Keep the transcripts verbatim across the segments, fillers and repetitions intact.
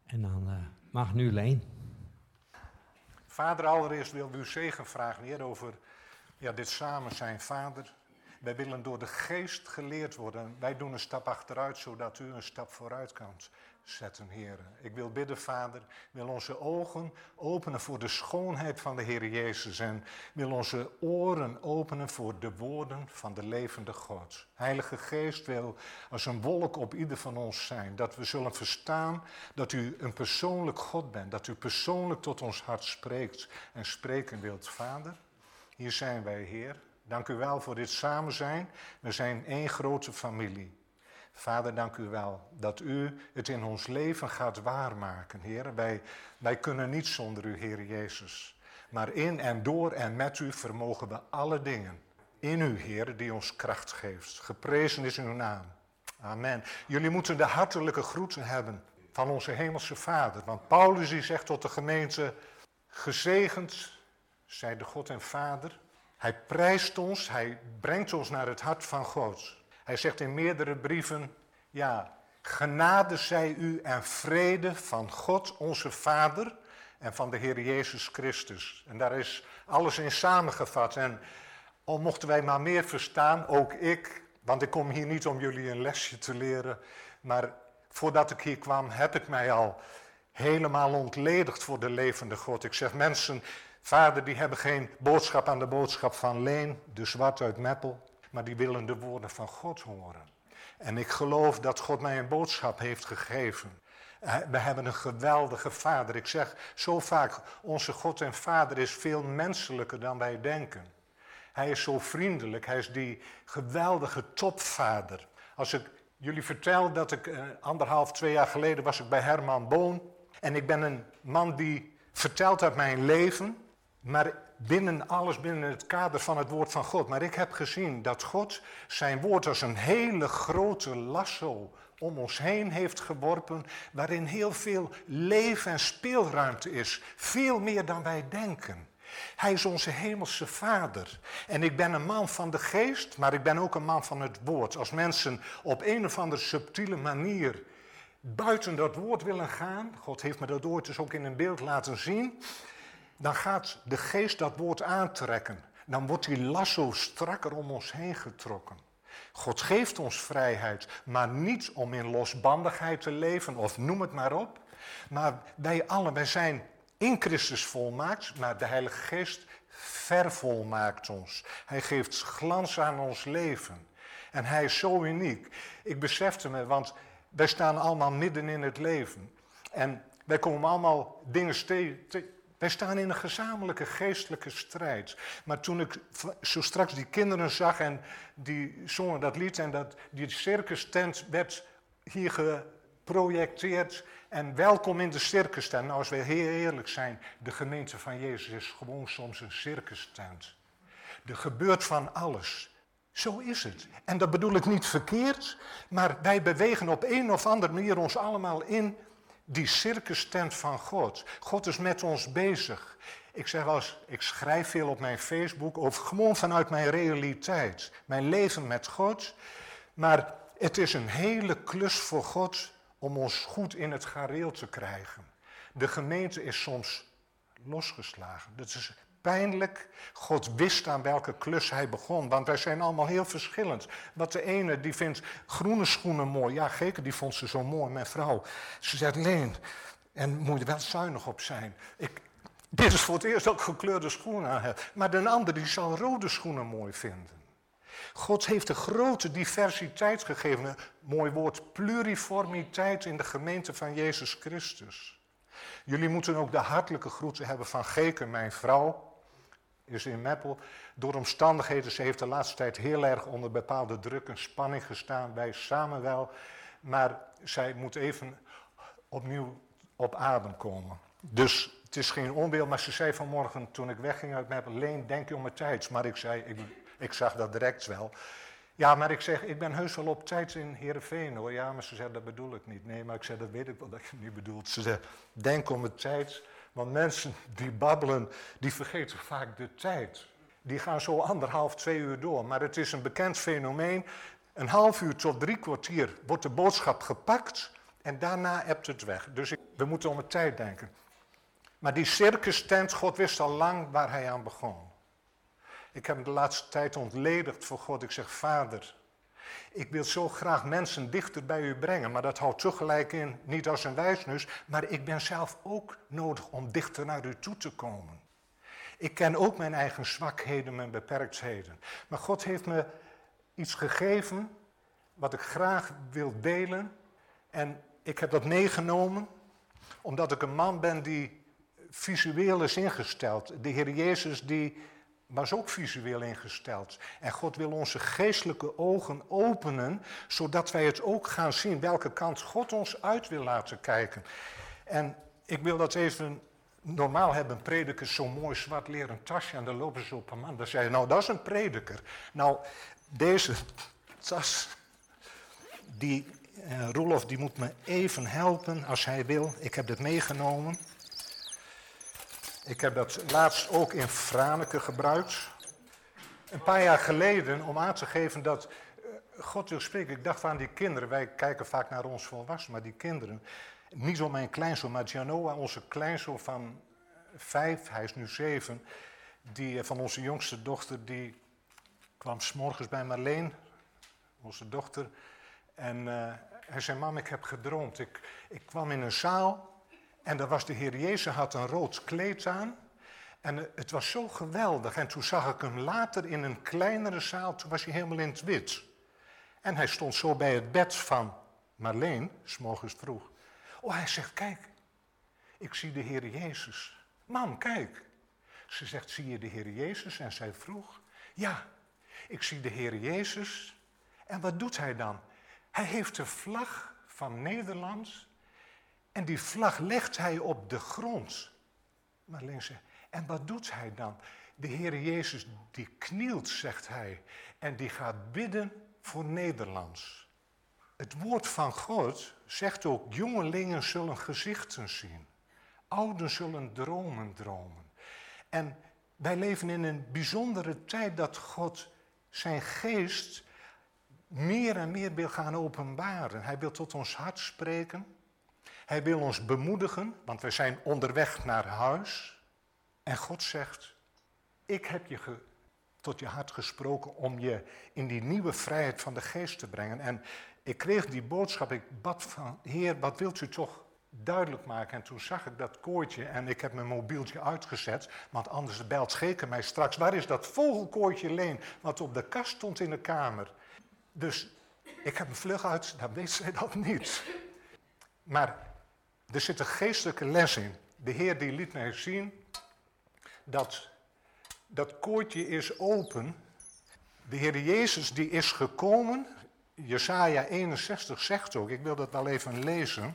En dan uh, mag nu Leen. Vader, allereerst wil we uw zegen vragen, Heer, over ja, dit samen zijn. Vader, wij willen door de geest geleerd worden. Wij doen een stap achteruit, zodat u een stap vooruit kan zetten, Heer. Ik wil bidden, Vader, wil onze ogen openen voor de schoonheid van de Heer Jezus. En wil onze oren openen voor de woorden van de levende God. Heilige Geest wil als een wolk op ieder van ons zijn. Dat we zullen verstaan dat u een persoonlijk God bent. Dat u persoonlijk tot ons hart spreekt en spreken wilt. Vader, hier zijn wij, Heer. Dank u wel voor dit samen zijn. We zijn één grote familie. Vader, dank u wel dat u het in ons leven gaat waarmaken, Heer. Wij, wij kunnen niet zonder u, Heer Jezus. Maar in en door en met u vermogen we alle dingen. In u, Heer, die ons kracht geeft. Geprezen is uw naam. Amen. Jullie moeten de hartelijke groeten hebben van onze hemelse Vader. Want Paulus die zegt tot de gemeente, gezegend zij de God en Vader. Hij prijst ons, hij brengt ons naar het hart van God. Hij zegt in meerdere brieven, ja, genade zij u en vrede van God onze Vader en van de Heer Jezus Christus. En daar is alles in samengevat. En al mochten wij maar meer verstaan, ook ik, want ik kom hier niet om jullie een lesje te leren, maar voordat ik hier kwam heb ik mij al helemaal ontledigd voor de levende God. Ik zeg mensen, Vader, die hebben geen boodschap aan de boodschap van Leen, de zwart uit Meppel. Maar die willen de woorden van God horen. En ik geloof dat God mij een boodschap heeft gegeven. We hebben een geweldige Vader. Ik zeg zo vaak, onze God en Vader is veel menselijker dan wij denken. Hij is zo vriendelijk, hij is die geweldige topvader. Als ik jullie vertel dat ik eh, anderhalf, twee jaar geleden was ik bij Herman Boon. En ik ben een man die vertelt uit mijn leven, maar binnen alles, binnen het kader van het woord van God. Maar ik heb gezien dat God zijn woord als een hele grote lasso om ons heen heeft geworpen, waarin heel veel leven en speelruimte is. Veel meer dan wij denken. Hij is onze hemelse Vader. En ik ben een man van de geest, maar ik ben ook een man van het woord. Als mensen op een of andere subtiele manier buiten dat woord willen gaan, God heeft me dat ooit dus ook in een beeld laten zien, dan gaat de geest dat woord aantrekken. Dan wordt die lasso strakker om ons heen getrokken. God geeft ons vrijheid, maar niet om in losbandigheid te leven, of noem het maar op. Maar wij allen, wij zijn in Christus volmaakt, maar de Heilige Geest vervolmaakt ons. Hij geeft glans aan ons leven. En hij is zo uniek. Ik besefte me, want wij staan allemaal midden in het leven. En wij komen allemaal dingen tegen. Wij staan in een gezamenlijke geestelijke strijd. Maar toen ik zo straks die kinderen zag en die zongen dat lied en dat die circus tent werd hier geprojecteerd. En welkom in de circus tent. Nou, als we heel eerlijk zijn, de gemeente van Jezus is gewoon soms een circus tent. Er gebeurt van alles. Zo is het. En dat bedoel ik niet verkeerd, maar wij bewegen op een of andere manier ons allemaal in die circustent van God. God is met ons bezig. Ik zeg wel eens, ik schrijf veel op mijn Facebook over gewoon vanuit mijn realiteit. Mijn leven met God. Maar het is een hele klus voor God om ons goed in het gareel te krijgen. De gemeente is soms losgeslagen. Dat is pijnlijk. God wist aan welke klus hij begon, want wij zijn allemaal heel verschillend. Wat de ene die vindt groene schoenen mooi. Ja, Geke die vond ze zo mooi, mijn vrouw. Ze zegt, Leen, en moet je er wel zuinig op zijn. Ik, dit is voor het eerst dat ik gekleurde schoenen aan heb. Maar de ander die zal rode schoenen mooi vinden. God heeft een grote diversiteit gegeven. Een mooi woord, pluriformiteit in de gemeente van Jezus Christus. Jullie moeten ook de hartelijke groeten hebben van Geke, mijn vrouw. Is in Meppel. Door omstandigheden, ze heeft de laatste tijd heel erg onder bepaalde druk en spanning gestaan. Wij samen wel. Maar zij moet even opnieuw op adem komen. Dus het is geen onwil, maar ze zei vanmorgen toen ik wegging uit Meppel, Leen, denk je om mijn tijd? Maar ik zei, ik, ik zag dat direct wel. Ja, maar ik zeg, ik ben heus wel op tijd in Heerenveen hoor. Ja, maar ze zei, dat bedoel ik niet. Nee, maar ik zei, dat weet ik wel dat je niet bedoelt. Ze zei, denk om mijn tijd. Want mensen die babbelen, die vergeten vaak de tijd. Die gaan zo anderhalf, twee uur door. Maar het is een bekend fenomeen. Een half uur tot drie kwartier wordt de boodschap gepakt. En daarna ebt het weg. Dus ik, we moeten om het tijd denken. Maar die circus tent, God wist al lang waar hij aan begon. Ik heb hem de laatste tijd ontledigd voor God. Ik zeg, Vader, ik wil zo graag mensen dichter bij u brengen. Maar dat houdt tegelijk in, niet als een wijsneus, maar ik ben zelf ook nodig om dichter naar u toe te komen. Ik ken ook mijn eigen zwakheden, mijn beperktheden. Maar God heeft me iets gegeven wat ik graag wil delen. En ik heb dat meegenomen omdat ik een man ben die visueel is ingesteld. De Heer Jezus die was ook visueel ingesteld. En God wil onze geestelijke ogen openen, zodat wij het ook gaan zien welke kant God ons uit wil laten kijken. En ik wil dat even, normaal hebben predikers zo'n mooi zwart leren tasje en dan lopen ze op een man. Dan zei je, nou dat is een prediker. Nou, deze tas, die uh, Roelof die moet me even helpen als hij wil. Ik heb dit meegenomen. Ik heb dat laatst ook in Franeker gebruikt. Een paar jaar geleden, om aan te geven dat uh, God wil spreken. Ik dacht aan die kinderen. Wij kijken vaak naar ons volwassenen, maar die kinderen. Niet om mijn kleinzoon, maar Gianoa, onze kleinzoon van vijf, hij is nu zeven. Die uh, van onze jongste dochter, die kwam 's morgens bij Marleen, onze dochter. En uh, hij zei, mam, ik heb gedroomd. Ik, ik kwam in een zaal. En daar was de Heer Jezus, had een rood kleed aan. En het was zo geweldig. En toen zag ik hem later in een kleinere zaal, toen was hij helemaal in het wit. En hij stond zo bij het bed van Marleen, 's morgens vroeg. Oh, hij zegt, kijk, ik zie de Heer Jezus. Mam, kijk. Ze zegt, zie je de Heer Jezus? En zij vroeg, ja, ik zie de Heer Jezus. En wat doet hij dan? Hij heeft de vlag van Nederland. En die vlag legt hij op de grond. Marleen zegt, en wat doet hij dan? De Heer Jezus die knielt, zegt hij, en die gaat bidden voor Nederlands. Het woord van God zegt ook, jongelingen zullen gezichten zien. Ouden zullen dromen dromen. En wij leven in een bijzondere tijd dat God zijn geest meer en meer wil gaan openbaren. Hij wil tot ons hart spreken. Hij wil ons bemoedigen, want we zijn onderweg naar huis. En God zegt, ik heb je ge, tot je hart gesproken om je in die nieuwe vrijheid van de geest te brengen. En ik kreeg die boodschap, ik bad van, Heer, wat wilt u toch duidelijk maken? En toen zag ik dat kooitje en ik heb mijn mobieltje uitgezet, want anders belt Scheke mij straks. Waar is dat vogelkooitje Leen, wat op de kast stond in de kamer? Dus ik heb hem vlug uit, dan weet zij dat niet. Maar er zit een geestelijke les in. De Heer die liet mij zien dat dat kooitje is open. De Heer Jezus die is gekomen. Jesaja eenenzestig zegt ook, ik wil dat wel even lezen.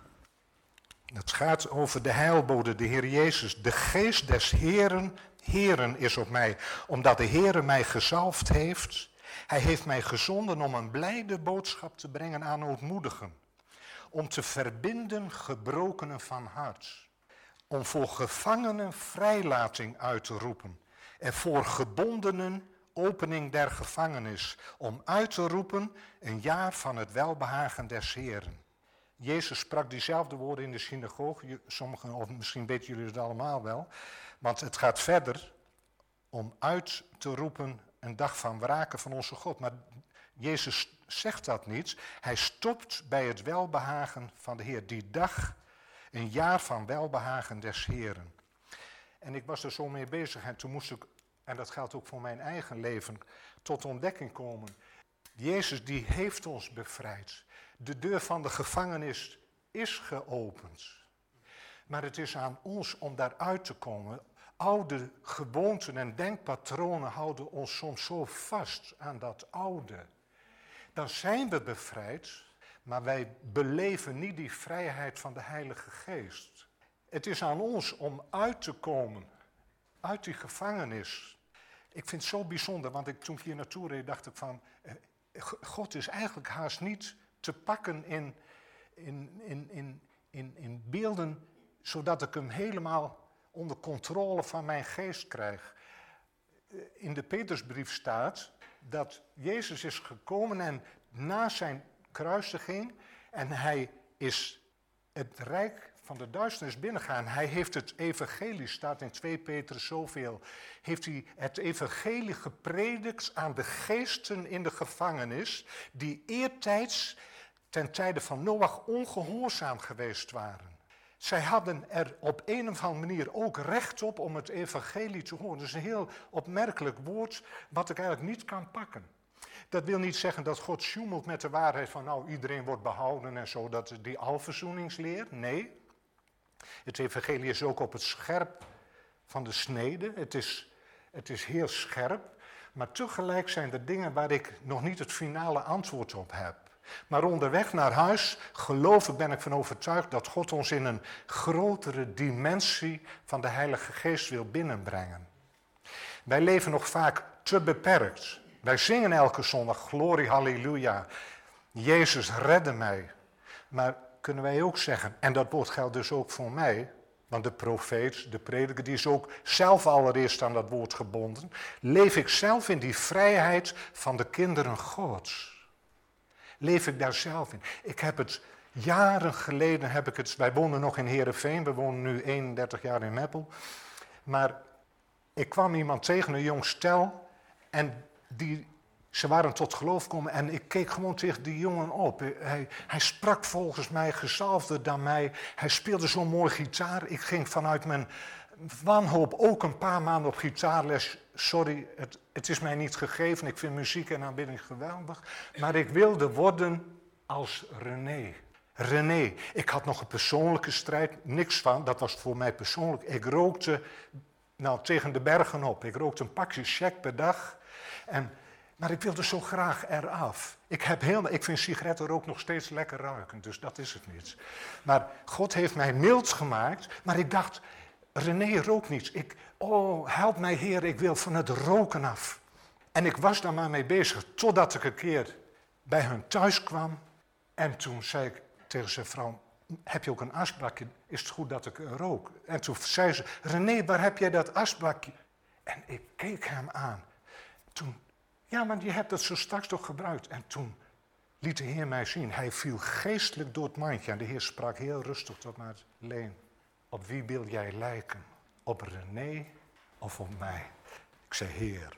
Het gaat over de heilbode, de Heer Jezus. De geest des Heeren, Heeren is op mij, omdat de Heere mij gezalfd heeft. Hij heeft mij gezonden om een blijde boodschap te brengen aan ootmoedigen. Om te verbinden gebrokenen van hart. Om voor gevangenen vrijlating uit te roepen. En voor gebondenen opening der gevangenis. Om uit te roepen een jaar van het welbehagen des Heeren. Jezus sprak diezelfde woorden in de synagoge. Sommigen, of misschien weten jullie het allemaal wel. Want het gaat verder om uit te roepen een dag van wraken van onze God. Maar Jezus zegt dat niet. Hij stopt bij het welbehagen van de Heer. Die dag, een jaar van welbehagen des Heeren. En ik was er zo mee bezig en toen moest ik, en dat geldt ook voor mijn eigen leven, tot ontdekking komen. Jezus die heeft ons bevrijd. De deur van de gevangenis is geopend. Maar het is aan ons om daaruit te komen. Oude gewoonten en denkpatronen houden ons soms zo vast aan dat oude. Dan zijn we bevrijd, maar wij beleven niet die vrijheid van de Heilige Geest. Het is aan ons om uit te komen uit die gevangenis. Ik vind het zo bijzonder, want ik, toen ik hier naartoe reed, dacht ik van, eh, God is eigenlijk haast niet te pakken in, in, in, in, in, in beelden, zodat ik hem helemaal onder controle van mijn geest krijg. In de Petrusbrief staat dat Jezus is gekomen en na zijn kruisiging en hij is het rijk van de duisternis binnengaan. Hij heeft het evangelie, staat in twee Petrus zoveel, heeft hij het evangelie gepredikt aan de geesten in de gevangenis, die eertijds ten tijde van Noach ongehoorzaam geweest waren. Zij hadden er op een of andere manier ook recht op om het evangelie te horen. Dat is een heel opmerkelijk woord wat ik eigenlijk niet kan pakken. Dat wil niet zeggen dat God sjoemelt met de waarheid van nou iedereen wordt behouden en zo, dat die alverzoeningsleer. Nee, het evangelie is ook op het scherp van de snede. Het is, het is heel scherp, maar tegelijk zijn er dingen waar ik nog niet het finale antwoord op heb. Maar onderweg naar huis, geloof ik, ben ik van overtuigd dat God ons in een grotere dimensie van de Heilige Geest wil binnenbrengen. Wij leven nog vaak te beperkt. Wij zingen elke zondag, glorie, halleluja, Jezus redde mij. Maar kunnen wij ook zeggen, en dat woord geldt dus ook voor mij, want de profeet, de prediker, die is ook zelf allereerst aan dat woord gebonden. Leef ik zelf in die vrijheid van de kinderen Gods? Leef ik daar zelf in? Ik heb het, jaren geleden heb ik het, wij wonen nog in Heerenveen, we wonen nu eenendertig jaar in Meppel. Maar ik kwam iemand tegen, een jong stel, en die, ze waren tot geloof gekomen en ik keek gewoon tegen die jongen op. Hij, hij sprak volgens mij gezalfder dan mij, hij speelde zo'n mooi gitaar. Ik ging vanuit mijn wanhoop ook een paar maanden op gitaarles. Sorry, het, het is mij niet gegeven, ik vind muziek en aanbidding geweldig. Maar ik wilde worden als René. René, ik had nog een persoonlijke strijd, niks van, dat was voor mij persoonlijk. Ik rookte nou, tegen de bergen op, ik rookte een pakje check per dag. En, maar ik wilde zo graag eraf. Ik, heb heel, ik vind sigarettenrook nog steeds lekker ruiken, dus dat is het niet. Maar God heeft mij mild gemaakt, maar ik dacht, René rookt niets. Ik, oh, help mij Heer, ik wil van het roken af. En ik was daar maar mee bezig, totdat ik een keer bij hun thuis kwam. En toen zei ik tegen zijn vrouw, heb je ook een asbakje? Is het goed dat ik rook? En toen zei ze, René, waar heb jij dat asbakje? En ik keek hem aan. Toen, ja, maar je hebt het zo straks toch gebruikt. En toen liet de Heer mij zien. Hij viel geestelijk door het mandje. En de Heer sprak heel rustig tot mij. Leen, op wie wil jij lijken? Op René of op mij? Ik zei, Heer,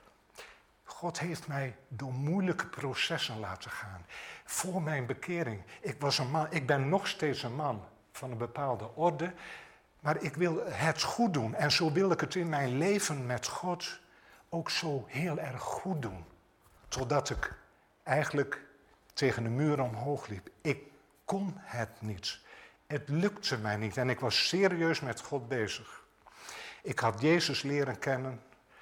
God heeft mij door moeilijke processen laten gaan. Voor mijn bekering. Ik, was een man, ik ben nog steeds een man van een bepaalde orde. Maar ik wil het goed doen. En zo wil ik het in mijn leven met God ook zo heel erg goed doen. Totdat ik eigenlijk tegen de muur omhoog liep. Ik kon het niet. Het lukte mij niet. En ik was serieus met God bezig. Ik had Jezus leren kennen.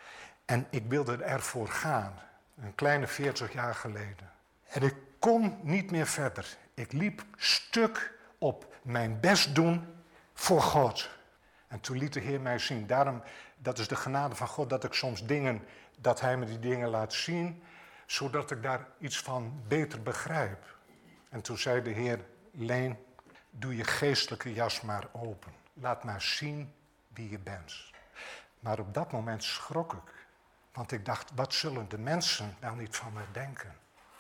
En ik wilde ervoor gaan. Een kleine veertig jaar geleden. En ik kon niet meer verder. Ik liep stuk op mijn best doen voor God. En toen liet de Heer mij zien. Daarom, dat is de genade van God, dat ik soms dingen, dat Hij me die dingen laat zien, zodat ik daar iets van beter begrijp. En toen zei de Heer, Leen, doe je geestelijke jas maar open. Laat maar zien wie je bent. Maar op dat moment schrok ik. Want ik dacht, wat zullen de mensen wel niet van me denken?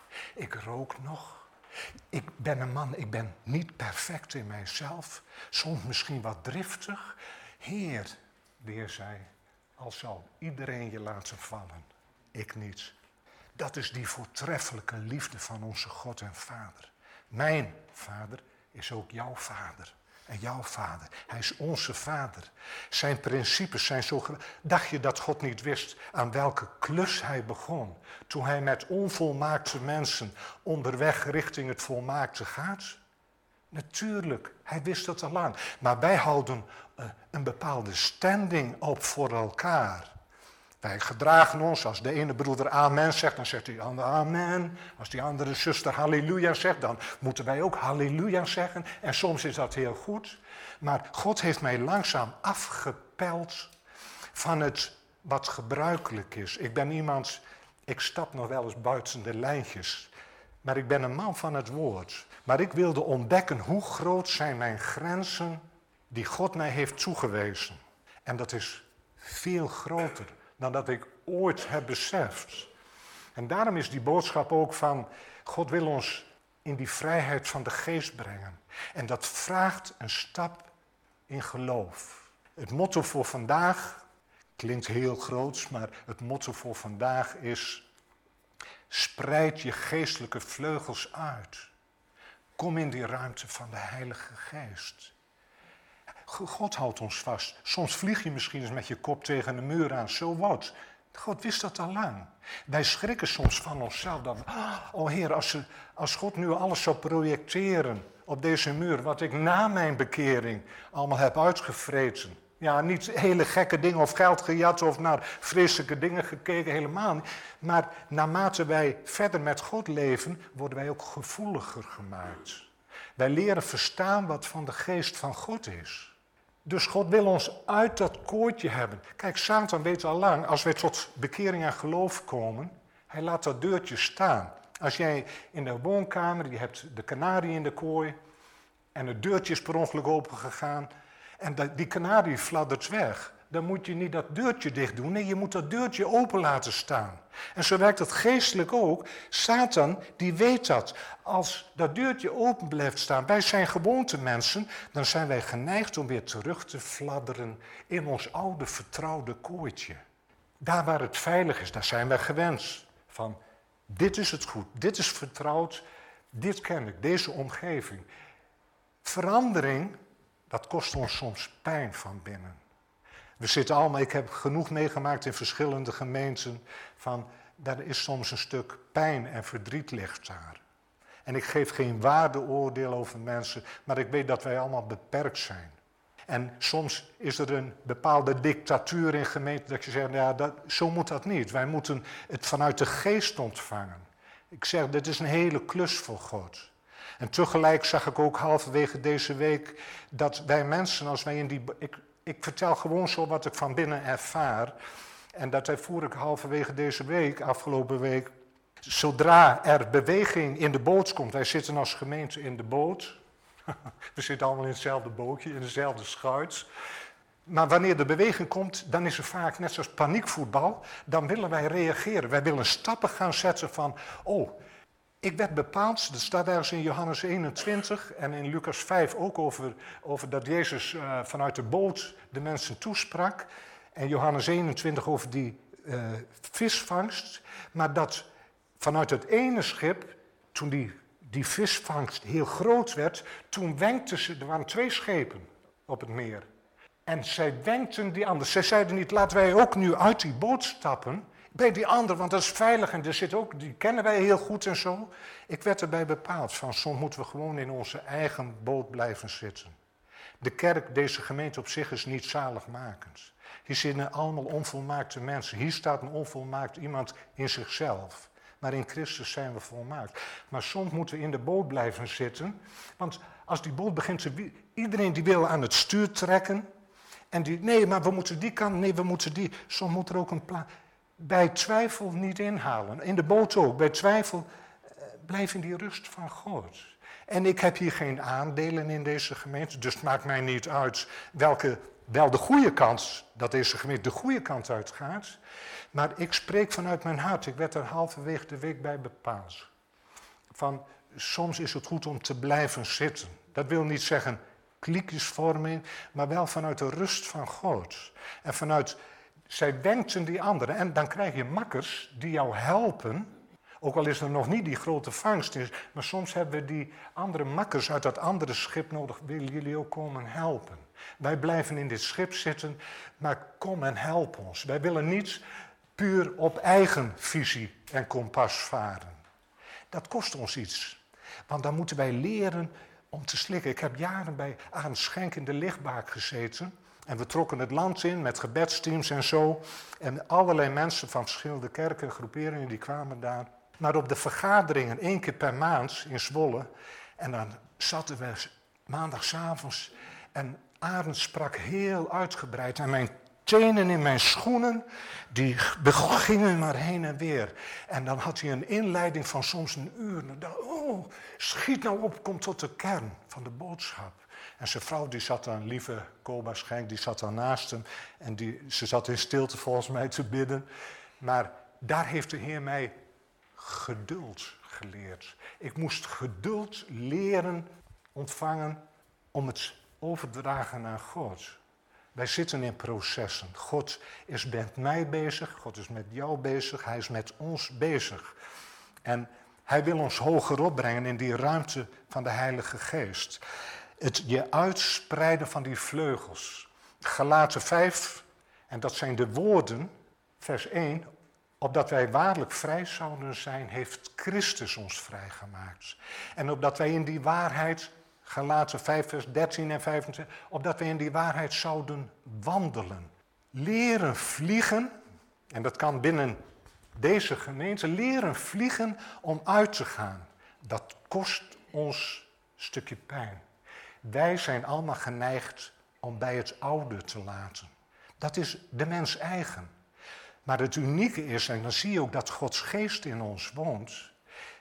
Ik rook nog. Ik ben een man, ik ben niet perfect in mijzelf. Soms misschien wat driftig. Heer, de Heer zei, al zal iedereen je laten vallen, ik niet. Dat is die voortreffelijke liefde van onze God en Vader. Mijn Vader is ook jouw Vader. En jouw Vader. Hij is onze Vader. Zijn principes zijn zo... Dacht je dat God niet wist aan welke klus hij begon? Toen hij met onvolmaakte mensen onderweg richting het volmaakte gaat? Natuurlijk, hij wist het al lang. Maar wij houden uh, een bepaalde standing op voor elkaar. Wij gedragen ons, als de ene broeder amen zegt, dan zegt die andere amen. Als die andere zuster halleluja zegt, dan moeten wij ook halleluja zeggen. En soms is dat heel goed. Maar God heeft mij langzaam afgepeld van het wat gebruikelijk is. Ik ben iemand, ik stap nog wel eens buiten de lijntjes. Maar ik ben een man van het woord. Maar ik wilde ontdekken hoe groot zijn mijn grenzen die God mij heeft toegewezen. En dat is veel groter dan dat ik ooit heb beseft. En daarom is die boodschap ook van, God wil ons in die vrijheid van de geest brengen. En dat vraagt een stap in geloof. Het motto voor vandaag, klinkt heel groots, maar het motto voor vandaag is: spreid je geestelijke vleugels uit. Kom in die ruimte van de Heilige Geest. God houdt ons vast. Soms vlieg je misschien eens met je kop tegen de muur aan. So what? God wist dat al lang. Wij schrikken soms van onszelf. Dat, oh Heer, als, ze, als God nu alles zou projecteren op deze muur, wat ik na mijn bekering allemaal heb uitgevreten. Ja, niet hele gekke dingen of geld gejat of naar vreselijke dingen gekeken, helemaal niet. Maar naarmate wij verder met God leven, worden wij ook gevoeliger gemaakt. Wij leren verstaan wat van de geest van God is. Dus God wil ons uit dat kooitje hebben. Kijk, Satan weet al lang, als wij tot bekering en geloof komen, hij laat dat deurtje staan. Als jij in de woonkamer, je hebt de kanarie in de kooi en het deurtje is per ongeluk opengegaan en die kanarie fladdert weg, dan moet je niet dat deurtje dicht doen. Nee, je moet dat deurtje open laten staan. En zo werkt het geestelijk ook. Satan, die weet dat. Als dat deurtje open blijft staan, wij zijn gewoontemensen, dan zijn wij geneigd om weer terug te fladderen in ons oude vertrouwde kooitje. Daar waar het veilig is, daar zijn wij gewend. Van, dit is het goed, dit is vertrouwd, dit ken ik, deze omgeving. Verandering, dat kost ons soms pijn van binnen. We zitten allemaal, ik heb genoeg meegemaakt in verschillende gemeenten, van daar is soms een stuk pijn en verdriet ligt daar. En ik geef geen waardeoordeel over mensen, maar ik weet dat wij allemaal beperkt zijn. En soms is er een bepaalde dictatuur in gemeenten dat je zegt, ja, dat, zo moet dat niet. Wij moeten het vanuit de geest ontvangen. Ik zeg, dit is een hele klus voor God. En tegelijk zag ik ook halverwege deze week dat wij mensen, als wij in die... Ik, ik vertel gewoon zo wat ik van binnen ervaar. En dat ervoer ik halverwege deze week, afgelopen week. Zodra er beweging in de boot komt, wij zitten als gemeente in de boot. We zitten allemaal in hetzelfde bootje, in dezelfde schuit. Maar wanneer de beweging komt, dan is er vaak net zoals paniekvoetbal. Dan willen wij reageren. Wij willen stappen gaan zetten van, oh, ik werd bepaald, dat staat ergens in Johannes eenentwintig en in Lucas vijf ook over, over dat Jezus uh, vanuit de boot de mensen toesprak. En Johannes eenentwintig over die uh, visvangst. Maar dat vanuit het ene schip, toen die, die visvangst heel groot werd, toen wenkten ze, er waren twee schepen op het meer. En zij wenkten die anderen. Zij zeiden niet, laten wij ook nu uit die boot stappen bij die ander, want dat is veilig en er zit ook, die kennen wij heel goed en zo. Ik werd erbij bepaald van, soms moeten we gewoon in onze eigen boot blijven zitten. De kerk, deze gemeente op zich is niet zaligmakend. Hier zitten allemaal onvolmaakte mensen. Hier staat een onvolmaakt iemand in zichzelf. Maar in Christus zijn we volmaakt. Maar soms moeten we in de boot blijven zitten, want als die boot begint te... Iedereen die wil aan het stuur trekken en die, nee, maar we moeten die kant, nee, we moeten die. Soms moet er ook een plaats... Bij twijfel niet inhalen. In de boot ook. Bij twijfel uh, blijf in die rust van God. En ik heb hier geen aandelen in deze gemeente. Dus het maakt mij niet uit welke, wel de goede kant, dat deze gemeente de goede kant uitgaat. Maar ik spreek vanuit mijn hart. Ik werd er halverwege de week bij bepaald. Van, soms is het goed om te blijven zitten. Dat wil niet zeggen kliekjesvorming, maar wel vanuit de rust van God. En vanuit... Zij wenkten die anderen en dan krijg je makkers die jou helpen. Ook al is er nog niet die grote vangst, maar soms hebben we die andere makkers uit dat andere schip nodig. Willen jullie ook komen helpen? Wij blijven in dit schip zitten, maar kom en help ons. Wij willen niet puur op eigen visie en kompas varen. Dat kost ons iets, want dan moeten wij leren om te slikken. Ik heb jaren bij Arend Schenk in de lichtbaak gezeten. En we trokken het land in met gebedsteams en zo. En allerlei mensen van verschillende kerken en groeperingen die kwamen daar. Maar op de vergaderingen één keer per maand in Zwolle. En dan zaten we maandagavonds. En Arend sprak heel uitgebreid. En mijn tenen in mijn schoenen, die gingen maar heen en weer. En dan had hij een inleiding van soms een uur. En dan dacht ik, oh, schiet nou op, kom tot de kern van de boodschap. En zijn vrouw, die zat dan, lieve Koba Schenk, die zat dan naast hem. En die, ze zat in stilte volgens mij te bidden. Maar daar heeft de Heer mij geduld geleerd. Ik moest geduld leren ontvangen om het over te dragen aan God. Wij zitten in processen. God is met mij bezig, God is met jou bezig, hij is met ons bezig. En hij wil ons hoger opbrengen in die ruimte van de Heilige Geest. Het je uitspreiden van die vleugels. Galaten vijf, en dat zijn de woorden, vers één. Opdat wij waarlijk vrij zouden zijn, heeft Christus ons vrijgemaakt. En opdat wij in die waarheid, Galaten vijf, vers dertien en vijfentwintig, opdat wij in die waarheid zouden wandelen. Leren vliegen, en dat kan binnen deze gemeente, leren vliegen om uit te gaan. Dat kost ons een stukje pijn. Wij zijn allemaal geneigd om bij het oude te laten. Dat is de mens eigen. Maar het unieke is, en dan zie je ook dat Gods geest in ons woont.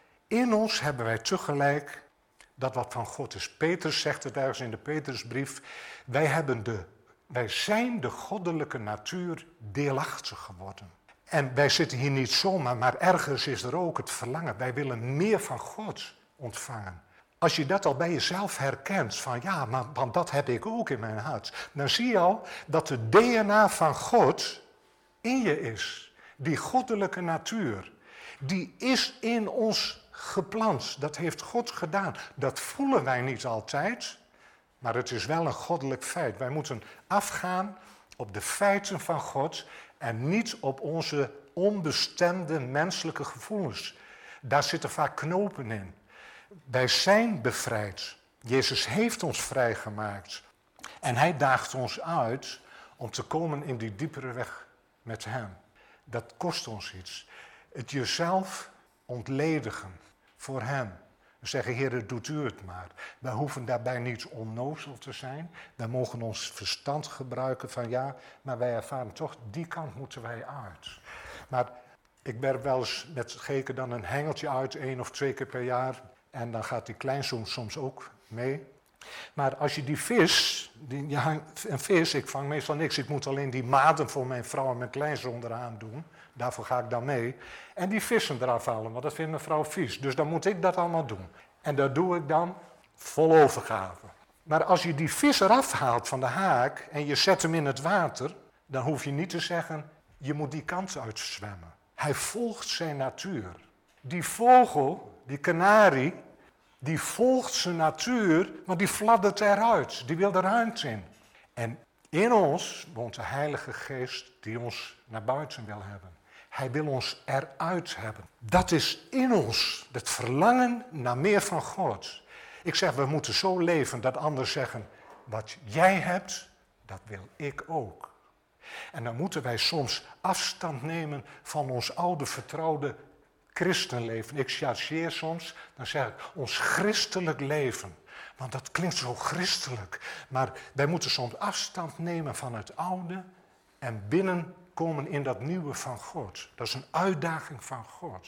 In ons hebben wij tegelijk dat wat van God is. Petrus zegt het ergens in de Petrusbrief. Wij, hebben de, wij zijn de goddelijke natuur deelachtig geworden. En wij zitten hier niet zomaar, maar ergens is er ook het verlangen. Wij willen meer van God ontvangen. Als je dat al bij jezelf herkent, van ja, maar want dat heb ik ook in mijn hart. Dan zie je al dat de D N A van God in je is. Die goddelijke natuur, die is in ons geplant. Dat heeft God gedaan. Dat voelen wij niet altijd, maar het is wel een goddelijk feit. Wij moeten afgaan op de feiten van God en niet op onze onbestemde menselijke gevoelens. Daar zitten vaak knopen in. Wij zijn bevrijd. Jezus heeft ons vrijgemaakt. En hij daagt ons uit om te komen in die diepere weg met hem. Dat kost ons iets. Het jezelf ontledigen voor hem. We zeggen, Heer, doet u het maar. Wij hoeven daarbij niet onnozel te zijn. Wij mogen ons verstand gebruiken van ja, maar wij ervaren toch, die kant moeten wij uit. Maar ik werp wel eens met Geke dan een hengeltje uit, één of twee keer per jaar. En dan gaat die kleinzoon soms ook mee. Maar als je die vis, die, ja, een vis, ik vang meestal niks. Ik moet alleen die maden voor mijn vrouw en mijn kleinzoon eraan doen. Daarvoor ga ik dan mee. En die vissen eraf halen, want dat vindt mijn vrouw vies. Dus dan moet ik dat allemaal doen. En dat doe ik dan vol overgave. Maar als je die vis eraf haalt van de haak en je zet hem in het water, dan hoef je niet te zeggen, je moet die kant uit zwemmen. Hij volgt zijn natuur. Die vogel, die kanarie, die volgt zijn natuur, want die fladdert eruit. Die wil de ruimte in. En in ons woont de Heilige Geest die ons naar buiten wil hebben. Hij wil ons eruit hebben. Dat is in ons, het verlangen naar meer van God. Ik zeg, we moeten zo leven dat anderen zeggen, wat jij hebt, dat wil ik ook. En dan moeten wij soms afstand nemen van ons oude vertrouwde christenleven. Ik chargeer soms, dan zeg ik, ons christelijk leven. Want dat klinkt zo christelijk. Maar wij moeten soms afstand nemen van het oude en binnenkomen in dat nieuwe van God. Dat is een uitdaging van God.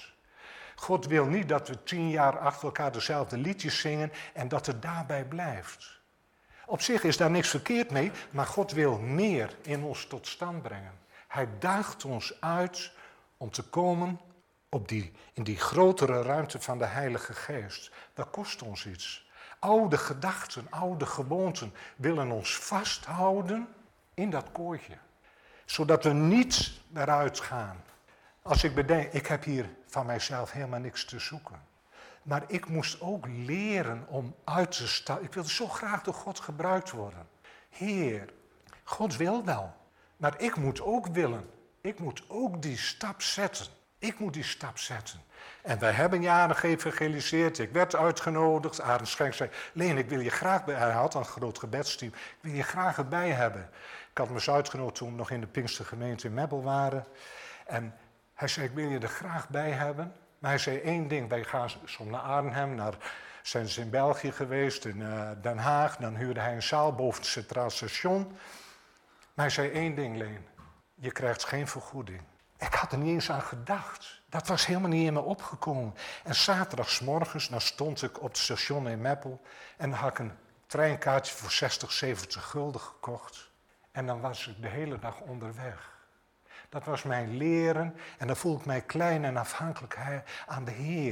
God wil niet dat we tien jaar achter elkaar dezelfde liedjes zingen en dat het daarbij blijft. Op zich is daar niks verkeerd mee, maar God wil meer in ons tot stand brengen. Hij daagt ons uit om te komen op die, in die grotere ruimte van de Heilige Geest. Dat kost ons iets. Oude gedachten, oude gewoonten willen ons vasthouden in dat kooitje. Zodat we niet eruit gaan. Als ik bedenk, ik heb hier van mijzelf helemaal niks te zoeken. Maar ik moest ook leren om uit te stappen. Ik wilde zo graag door God gebruikt worden. Heer, God wil wel. Maar ik moet ook willen. Ik moet ook die stap zetten. Ik moet die stap zetten. En wij hebben jaren geëvangeliseerd. Ik werd uitgenodigd. Arend Schenk zei, Leen, ik wil je graag bij... Hij had een groot gebedsteam. Ik wil je graag erbij hebben. Ik had me eens uitgenodigd toen we nog in de Pinkstergemeente in Meppel waren. En hij zei, ik wil je er graag bij hebben. Maar hij zei één ding. Wij gaan soms naar Arnhem, naar, zijn ze in België geweest, in uh, Den Haag. Dan huurde hij een zaal boven het Centraal Station. Maar hij zei één ding, Leen. Je krijgt geen vergoeding. Ik had er niet eens aan gedacht. Dat was helemaal niet in me opgekomen. En zaterdagsmorgens, dan stond ik op het station in Meppel. En dan had ik een treinkaartje voor zestig, zeventig gulden gekocht. En dan was ik de hele dag onderweg. Dat was mijn leren. En dan voelde ik mij klein en afhankelijk aan de Heer.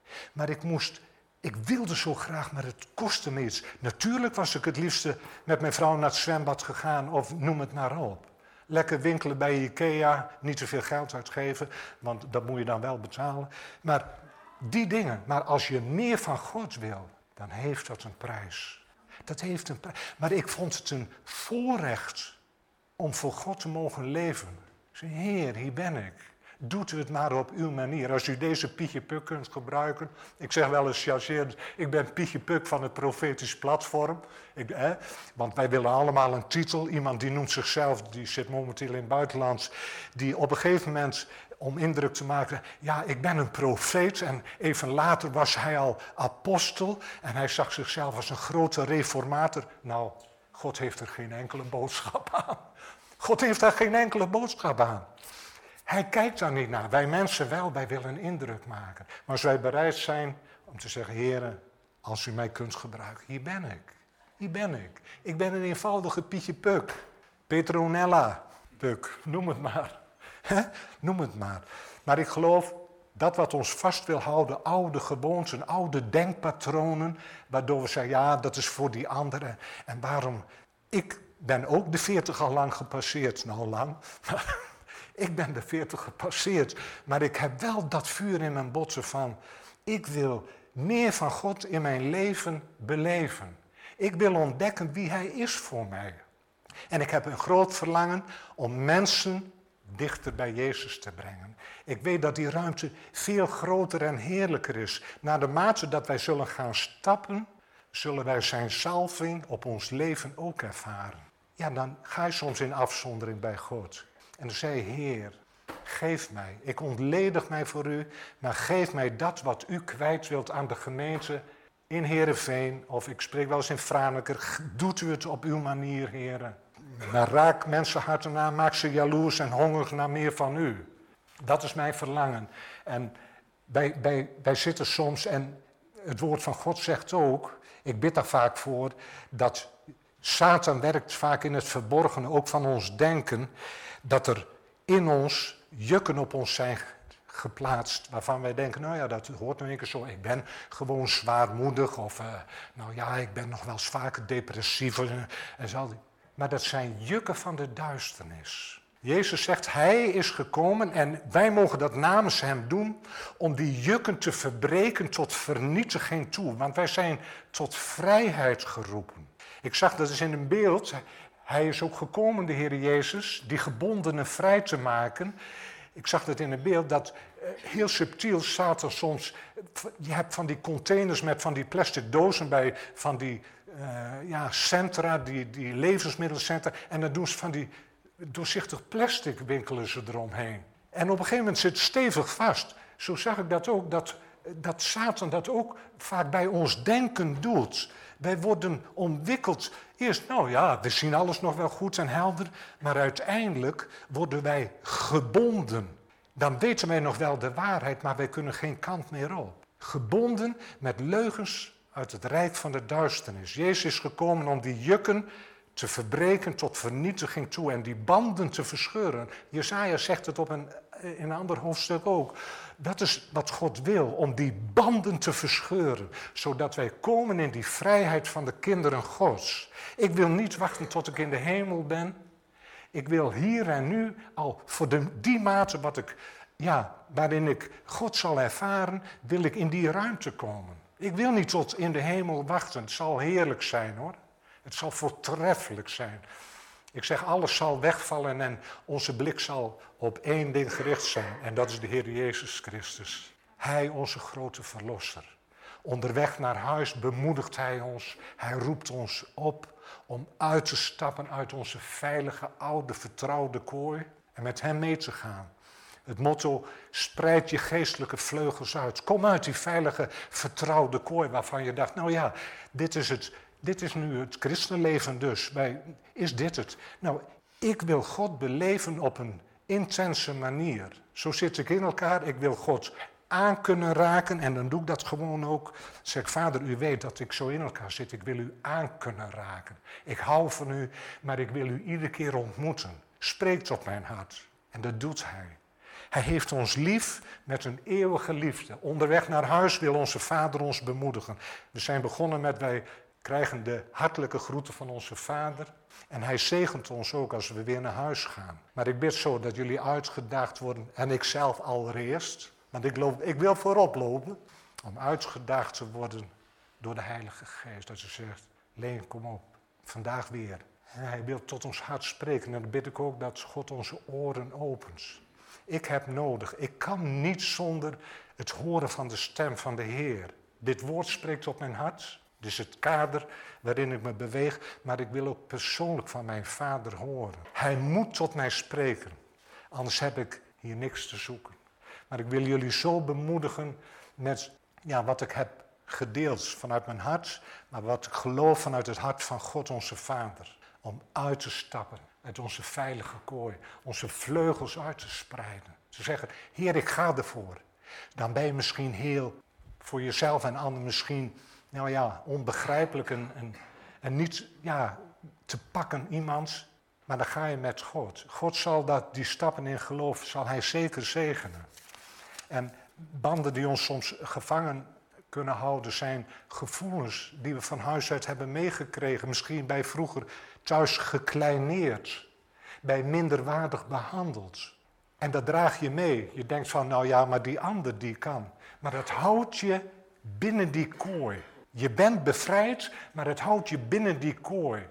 Maar ik moest, ik wilde zo graag, maar het kostte me iets. Natuurlijk was ik het liefste met mijn vrouw naar het zwembad gegaan of noem het maar op. Lekker winkelen bij Ikea, niet te veel geld uitgeven, want dat moet je dan wel betalen. Maar die dingen, maar als je meer van God wil, dan heeft dat een prijs. Dat heeft een prijs. Maar ik vond het een voorrecht om voor God te mogen leven. Ik zei, Heer, hier ben ik. Doet u het maar op uw manier. Als u deze Pietje Puk kunt gebruiken. Ik zeg wel eens chargerend, ik ben Pietje Puk van het profetisch platform. Ik, eh, want wij willen allemaal een titel. Iemand die noemt zichzelf, die zit momenteel in het buitenland. Die op een gegeven moment, om indruk te maken, ja, ik ben een profeet. En even later was hij al apostel. En hij zag zichzelf als een grote reformator. Nou, God heeft er geen enkele boodschap aan. God heeft daar geen enkele boodschap aan. Hij kijkt daar niet naar. Wij mensen wel, wij willen een indruk maken. Maar als wij bereid zijn om te zeggen, Heere, als u mij kunt gebruiken, hier ben ik. Hier ben ik. Ik ben een eenvoudige Pietje Puk. Petronella Puk, noem het maar. He? Noem het maar. Maar ik geloof dat wat ons vast wil houden, oude gewoonten, oude denkpatronen, waardoor we zeggen, ja, dat is voor die anderen. En waarom? Ik ben ook de veertig al lang gepasseerd, nou lang, maar ik ben de veertig gepasseerd. Maar ik heb wel dat vuur in mijn botten van, ik wil meer van God in mijn leven beleven. Ik wil ontdekken wie Hij is voor mij. En ik heb een groot verlangen om mensen dichter bij Jezus te brengen. Ik weet dat die ruimte veel groter en heerlijker is. Naar de mate dat wij zullen gaan stappen, zullen wij zijn zalving op ons leven ook ervaren. Ja, dan ga je soms in afzondering bij God. En dan zei je, Heer, geef mij, ik ontledig mij voor u, maar geef mij dat wat u kwijt wilt aan de gemeente in Heerenveen, of ik spreek wel eens in Franeker, doet u het op uw manier, Heer. Maar raak mensen harten aan, maak ze jaloers en hongerig naar meer van u. Dat is mijn verlangen. En wij, wij, wij zitten soms, en het woord van God zegt ook, ik bid daar vaak voor, dat Satan werkt vaak in het verborgene, ook van ons denken, dat er in ons jukken op ons zijn geplaatst, waarvan wij denken, nou ja, dat hoort nou een keer zo, ik ben gewoon zwaarmoedig, of uh, nou ja, ik ben nog wel eens vaker depressief. En zo. Maar dat zijn jukken van de duisternis. Jezus zegt, Hij is gekomen en wij mogen dat namens Hem doen, om die jukken te verbreken tot vernietiging toe, want wij zijn tot vrijheid geroepen. Ik zag dat is in een beeld, Hij is ook gekomen, de Heer Jezus, die gebondenen vrij te maken. Ik zag dat in een beeld, dat uh, heel subtiel Satan soms, je hebt van die containers met van die plastic dozen bij, van die uh, ja, centra, die, die levensmiddelcentra, en dan doen ze van die doorzichtig plastic winkelen ze eromheen. En op een gegeven moment zit het stevig vast. Zo zag ik dat ook, dat, dat Satan dat ook vaak bij ons denken doet. Wij worden omwikkeld. Eerst, nou ja, we zien alles nog wel goed en helder, maar uiteindelijk worden wij gebonden. Dan weten wij nog wel de waarheid, maar wij kunnen geen kant meer op. Gebonden met leugens uit het rijk van de duisternis. Jezus is gekomen om die jukken te verbreken tot vernietiging toe en die banden te verscheuren. Jesaja zegt het op een, in een ander hoofdstuk ook. Dat is wat God wil, om die banden te verscheuren, zodat wij komen in die vrijheid van de kinderen Gods. Ik wil niet wachten tot ik in de hemel ben. Ik wil hier en nu al voor de, die mate wat ik, ja, waarin ik God zal ervaren, wil ik in die ruimte komen. Ik wil niet tot in de hemel wachten. Het zal heerlijk zijn, hoor. Het zal voortreffelijk zijn. Ik zeg, alles zal wegvallen en onze blik zal op één ding gericht zijn. En dat is de Heer Jezus Christus. Hij, onze grote verlosser. Onderweg naar huis bemoedigt Hij ons. Hij roept ons op om uit te stappen uit onze veilige, oude, vertrouwde kooi. En met Hem mee te gaan. Het motto, spreid je geestelijke vleugels uit. Kom uit die veilige, vertrouwde kooi waarvan je dacht, nou ja, dit is het... Dit is nu het christenleven dus. Wij, is dit het? Nou, ik wil God beleven op een intense manier. Zo zit ik in elkaar. Ik wil God aan kunnen raken. En dan doe ik dat gewoon ook. Zeg ik, Vader, u weet dat ik zo in elkaar zit. Ik wil u aan kunnen raken. Ik hou van u, maar ik wil u iedere keer ontmoeten. Spreek tot mijn hart. En dat doet Hij. Hij heeft ons lief met een eeuwige liefde. Onderweg naar huis wil onze Vader ons bemoedigen. We zijn begonnen met, wij krijgen de hartelijke groeten van onze Vader. En hij zegent ons ook als we weer naar huis gaan. Maar ik bid zo dat jullie uitgedaagd worden, en ik zelf allereerst. Want ik, loop, ik wil voorop lopen, om uitgedaagd te worden door de Heilige Geest. Dat ze zegt, Leen, kom op, vandaag weer. En hij wil tot ons hart spreken en dan bid ik ook dat God onze oren opent. Ik heb nodig, ik kan niet zonder het horen van de stem van de Heer. Dit woord spreekt tot mijn hart. Dit is het kader waarin ik me beweeg, maar ik wil ook persoonlijk van mijn Vader horen. Hij moet tot mij spreken, anders heb ik hier niks te zoeken. Maar ik wil jullie zo bemoedigen met ja, wat ik heb gedeeld vanuit mijn hart, maar wat ik geloof vanuit het hart van God onze Vader. Om uit te stappen uit onze veilige kooi, onze vleugels uit te spreiden. Te zeggen, Heer, ik ga ervoor. Dan ben je misschien heel, voor jezelf en anderen misschien, nou ja, onbegrijpelijk en, en, en niet ja, te pakken iemand. Maar dan ga je met God. God zal dat, die stappen in geloof, zal hij zeker zegenen. En banden die ons soms gevangen kunnen houden zijn gevoelens die we van huis uit hebben meegekregen. Misschien bij vroeger thuis gekleineerd, bij minderwaardig behandeld. En dat draag je mee. Je denkt van, nou ja, maar die ander die kan. Maar dat houdt je binnen die kooi. Je bent bevrijd, maar het houdt je binnen die kooi.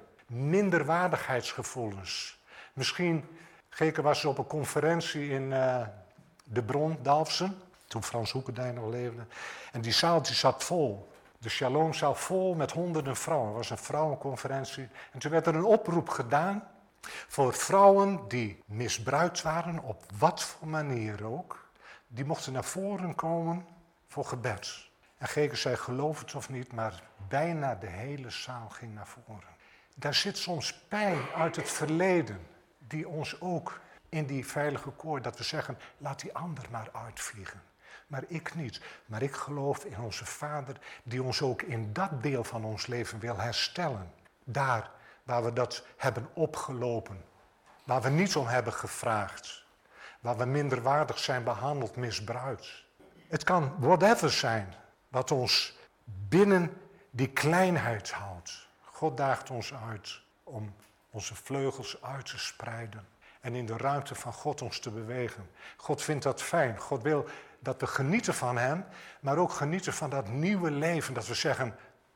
Minderwaardigheidsgevoelens. Misschien, Geke was op een conferentie in uh, De Bron, Dalfsen, toen Frans Hoekendijk nog leefde. En die zaal die zat vol. De Shalomzaal vol met honderden vrouwen. Het was een vrouwenconferentie. En toen werd er een oproep gedaan voor vrouwen die misbruikt waren, op wat voor manier ook. Die mochten naar voren komen voor gebed. En Geke zei, geloof het of niet, maar bijna de hele zaal ging naar voren. Daar zit soms pijn uit het verleden, die ons ook in die veilige kooi, dat we zeggen, laat die ander maar uitvliegen. Maar ik niet. Maar ik geloof in onze Vader, die ons ook in dat deel van ons leven wil herstellen. Daar waar we dat hebben opgelopen, waar we niets om hebben gevraagd, waar we minderwaardig zijn behandeld, misbruikt. Het kan whatever zijn wat ons binnen die kleinheid houdt. God daagt ons uit om onze vleugels uit te spreiden en in de ruimte van God ons te bewegen. God vindt dat fijn. God wil dat we genieten van hem, maar ook genieten van dat nieuwe leven. Dat we zeggen,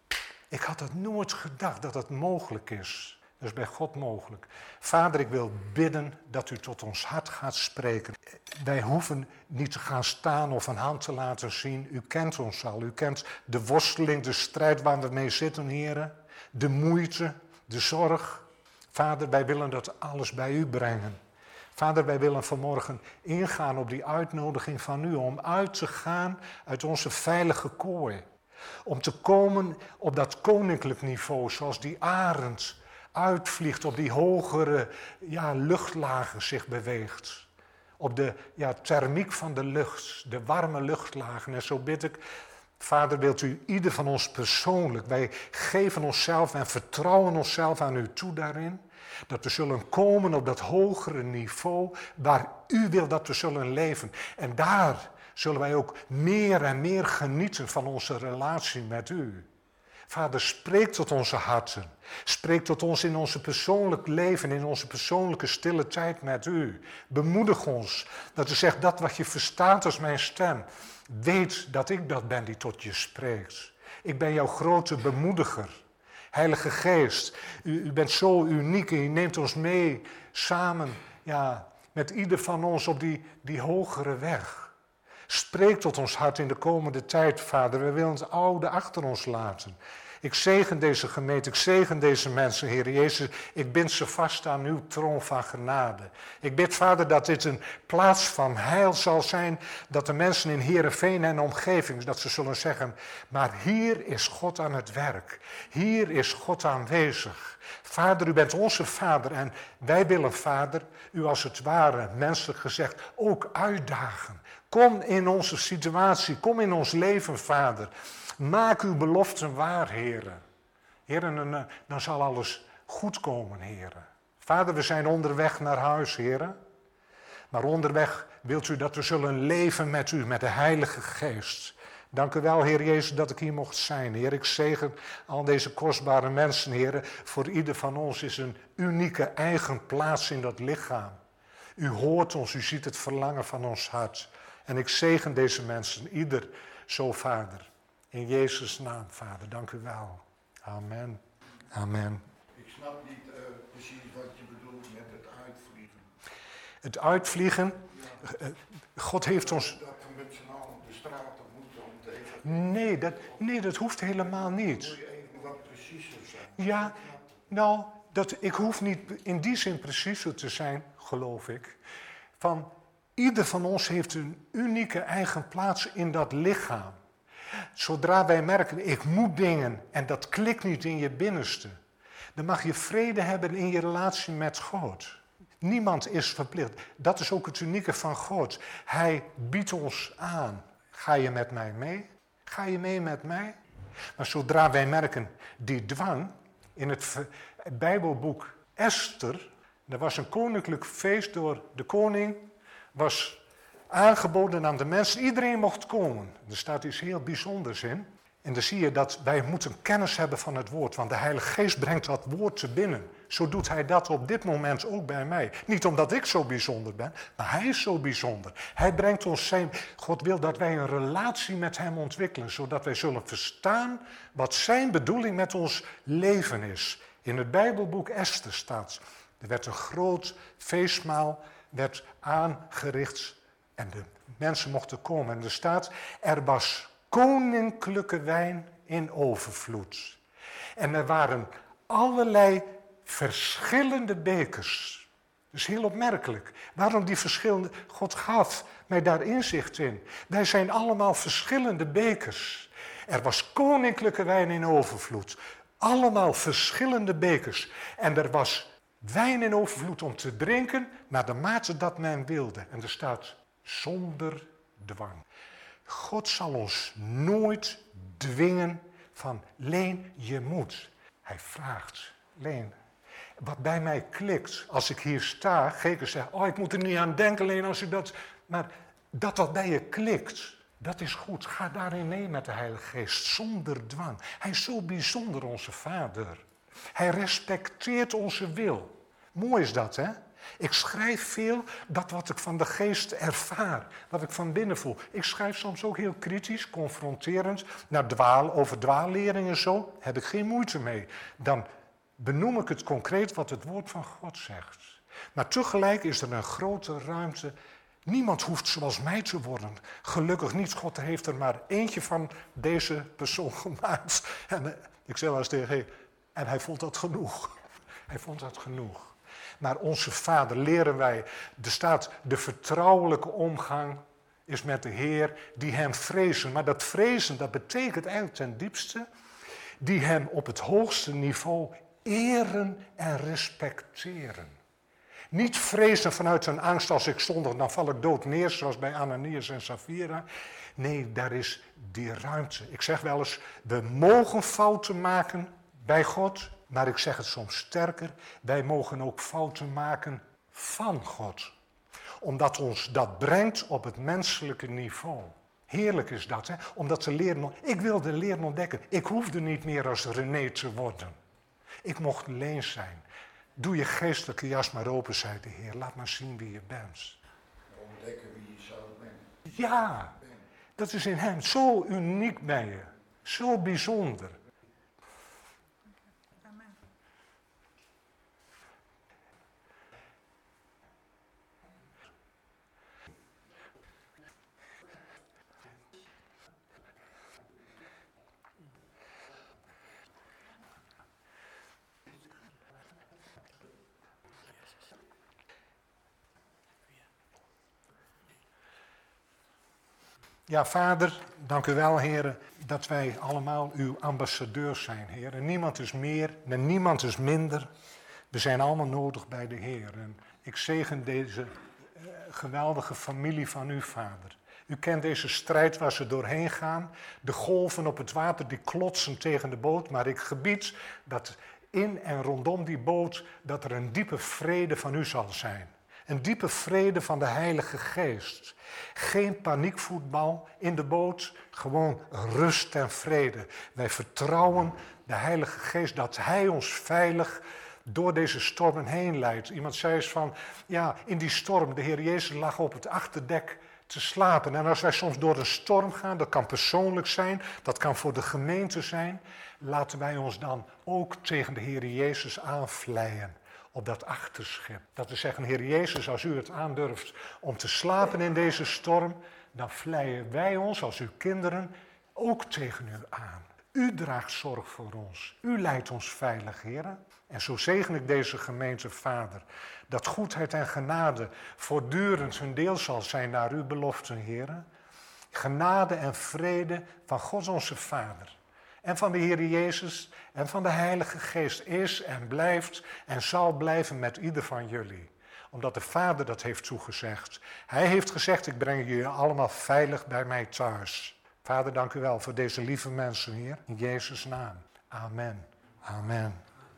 ik had het nooit gedacht dat het mogelijk is. Dat is bij God mogelijk. Vader, ik wil bidden dat u tot ons hart gaat spreken. Wij hoeven niet te gaan staan of een hand te laten zien. U kent ons al. U kent de worsteling, de strijd waar we mee zitten, heren. De moeite, de zorg. Vader, wij willen dat alles bij u brengen. Vader, wij willen vanmorgen ingaan op die uitnodiging van u om uit te gaan uit onze veilige kooi. Om te komen op dat koninklijk niveau, zoals die arend uitvliegt, op die hogere ja, luchtlagen zich beweegt. Op de ja, thermiek van de lucht, de warme luchtlagen. En zo bid ik, Vader, wilt u ieder van ons persoonlijk, wij geven onszelf en vertrouwen onszelf aan u toe daarin. Dat we zullen komen op dat hogere niveau waar u wil dat we zullen leven. En daar zullen wij ook meer en meer genieten van onze relatie met u. Vader, spreek tot onze harten. Spreek tot ons in onze persoonlijk leven, in onze persoonlijke stille tijd met u. Bemoedig ons dat u zegt, dat wat je verstaat als mijn stem, weet dat ik dat ben die tot je spreekt. Ik ben jouw grote bemoediger. Heilige Geest, u, u bent zo uniek en u neemt ons mee samen ja, met ieder van ons op die, die hogere weg. Spreek tot ons hart in de komende tijd, Vader. We willen het oude achter ons laten. Ik zegen deze gemeente, ik zegen deze mensen, Heer Jezus. Ik bind ze vast aan uw troon van genade. Ik bid, Vader, dat dit een plaats van heil zal zijn. Dat de mensen in Heerenveen en omgeving, dat ze zullen zeggen, maar hier is God aan het werk. Hier is God aanwezig. Vader, u bent onze Vader en wij willen, Vader, u als het ware, menselijk gezegd, ook uitdagen. Kom in onze situatie, kom in ons leven, Vader. Maak uw beloften waar, heren. Heren, dan zal alles goed komen, heren. Vader, we zijn onderweg naar huis, heren. Maar onderweg wilt u dat we zullen leven met u, met de Heilige Geest. Dank u wel, Heer Jezus, dat ik hier mocht zijn. Heer, ik zegen al deze kostbare mensen, Heer. Voor ieder van ons is een unieke eigen plaats in dat lichaam. U hoort ons, u ziet het verlangen van ons hart. En ik zegen deze mensen, ieder zo, Vader. In Jezus' naam, Vader, dank u wel. Amen. Amen. Ik snap niet uh, precies wat je bedoelt met het uitvliegen. Het uitvliegen, Ja. uh, God heeft ons... Dat we met z'n allen op de straat op moeten om te even... Nee dat, nee, dat hoeft helemaal niet. Moet je even wat preciezer zijn. Ja, nou, dat, ik hoef niet in die zin preciezer te zijn, geloof ik. Van, ieder van ons heeft een unieke eigen plaats in dat lichaam. Zodra wij merken, ik moet dingen en dat klikt niet in je binnenste, dan mag je vrede hebben in je relatie met God. Niemand is verplicht. Dat is ook het unieke van God. Hij biedt ons aan. Ga je met mij mee? Ga je mee met mij? Maar zodra wij merken, die dwang, in het Bijbelboek Esther, er was een koninklijk feest door de koning, was aangeboden aan de mensen, iedereen mocht komen. Er staat iets heel bijzonders in. En dan zie je dat wij moeten kennis hebben van het woord, want de Heilige Geest brengt dat woord te binnen. Zo doet hij dat op dit moment ook bij mij. Niet omdat ik zo bijzonder ben, maar hij is zo bijzonder. Hij brengt ons zijn... God wil dat wij een relatie met hem ontwikkelen, zodat wij zullen verstaan wat zijn bedoeling met ons leven is. In het Bijbelboek Esther staat, er werd een groot feestmaal, werd aangericht en de mensen mochten komen. En er staat, er was koninklijke wijn in overvloed. En er waren allerlei verschillende bekers. Dat is heel opmerkelijk. Waarom die verschillende... God gaf mij daar inzicht in. Wij zijn allemaal verschillende bekers. Er was koninklijke wijn in overvloed. Allemaal verschillende bekers. En er was wijn in overvloed om te drinken naar de mate dat men wilde. En er staat zonder dwang. God zal ons nooit dwingen van, Leen, je moet. Hij vraagt, Leen, wat bij mij klikt, als ik hier sta, Geke zegt, oh, ik moet er niet aan denken, Leen, als ik dat... Maar dat wat bij je klikt, dat is goed. Ga daarin mee met de Heilige Geest, zonder dwang. Hij is zo bijzonder, onze Vader. Hij respecteert onze wil. Mooi is dat, hè? Ik schrijf veel dat wat ik van de geest ervaar, wat ik van binnen voel. Ik schrijf soms ook heel kritisch, confronterend, naar dwaal, over dwaalleringen zo. Heb ik geen moeite mee. Dan benoem ik het concreet wat het woord van God zegt. Maar tegelijk is er een grote ruimte. Niemand hoeft zoals mij te worden. Gelukkig niet. God heeft er maar eentje van deze persoon gemaakt. En uh, ik zei wel eens tegen hem, en hij vond dat genoeg. Hij vond dat genoeg. Maar onze Vader leren wij, er staat de vertrouwelijke omgang is met de Heer die hem vrezen. Maar dat vrezen, dat betekent eigenlijk ten diepste, die hem op het hoogste niveau eren en respecteren. Niet vrezen vanuit een angst, als ik zondig, dan val ik dood neer, zoals bij Ananias en Safira. Nee, daar is die ruimte. Ik zeg wel eens, we mogen fouten maken bij God. Maar ik zeg het soms sterker, wij mogen ook fouten maken van God. Omdat ons dat brengt op het menselijke niveau. Heerlijk is dat, hè? Om dat te leren. Ik wilde leren ontdekken. Ik hoefde niet meer als René te worden. Ik mocht Leen zijn. Doe je geestelijke jas maar open, zei de Heer. Laat maar zien wie je bent. Ontdekken wie je zelf bent. Ja, dat is in hem. Zo uniek ben je. Zo bijzonder. Ja, Vader, dank u wel, Heer, dat wij allemaal uw ambassadeurs zijn, Heer. En niemand is meer en niemand is minder. We zijn allemaal nodig bij de Heer. En ik zegen deze uh, geweldige familie van u, Vader. U kent deze strijd waar ze doorheen gaan. De golven op het water die klotsen tegen de boot. Maar ik gebied dat in en rondom die boot, dat er een diepe vrede van u zal zijn. Een diepe vrede van de Heilige Geest. Geen paniekvoetbal in de boot, gewoon rust en vrede. Wij vertrouwen de Heilige Geest dat Hij ons veilig door deze stormen heen leidt. Iemand zei eens van, ja, in die storm, de Heer Jezus lag op het achterdek te slapen. En als wij soms door een storm gaan, dat kan persoonlijk zijn, dat kan voor de gemeente zijn, laten wij ons dan ook tegen de Heer Jezus aanvleien op dat achterschip. Dat we zeggen, Heer Jezus, als u het aandurft om te slapen in deze storm, dan vleien wij ons als uw kinderen ook tegen u aan. U draagt zorg voor ons. U leidt ons veilig, Heer. En zo zegen ik deze gemeente, Vader, dat goedheid en genade voortdurend hun deel zal zijn naar uw beloften, Heer. Genade en vrede van God onze Vader en van de Heer Jezus en van de Heilige Geest is en blijft en zal blijven met ieder van jullie. Omdat de Vader dat heeft toegezegd. Hij heeft gezegd, ik breng jullie allemaal veilig bij mij thuis. Vader, dank u wel voor deze lieve mensen, Heer. In Jezus' naam. Amen. Amen.